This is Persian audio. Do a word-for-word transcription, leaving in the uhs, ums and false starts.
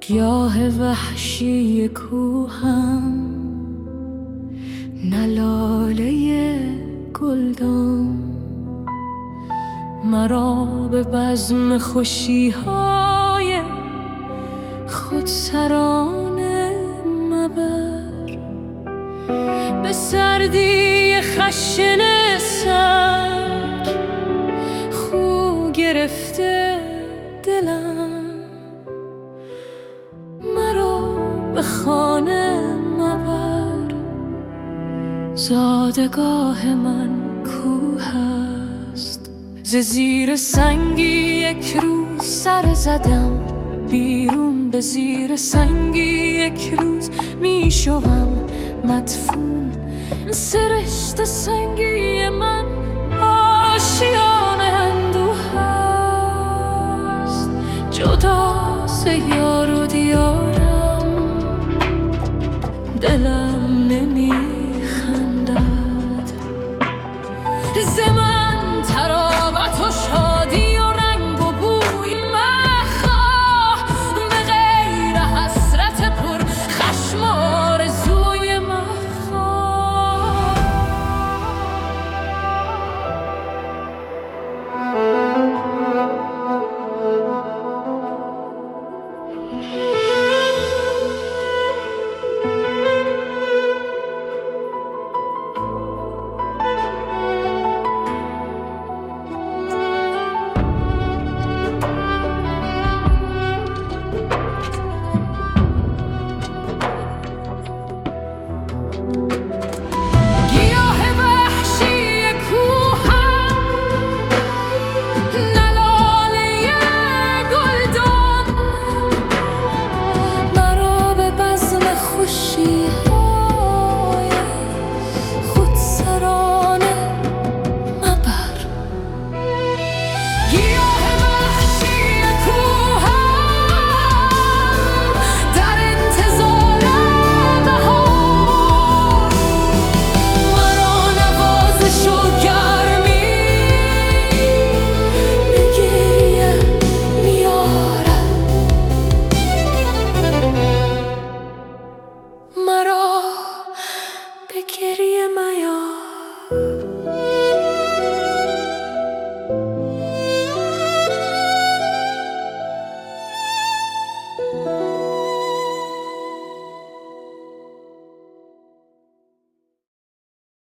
گیاه وحشی کوهم، نه لاله گلدان. مرا به بزم خوشی‌های خودسرانه مبر، به سردی خشن سنگ خو گرفته دلم. مرا به خانه مبر، زادگاه من کوه است. ز زیر سنگی یک روز سر زدم بیرون، به زیر سنگی یک روز می شوم مدفون. سرشت سنگی من آشیانم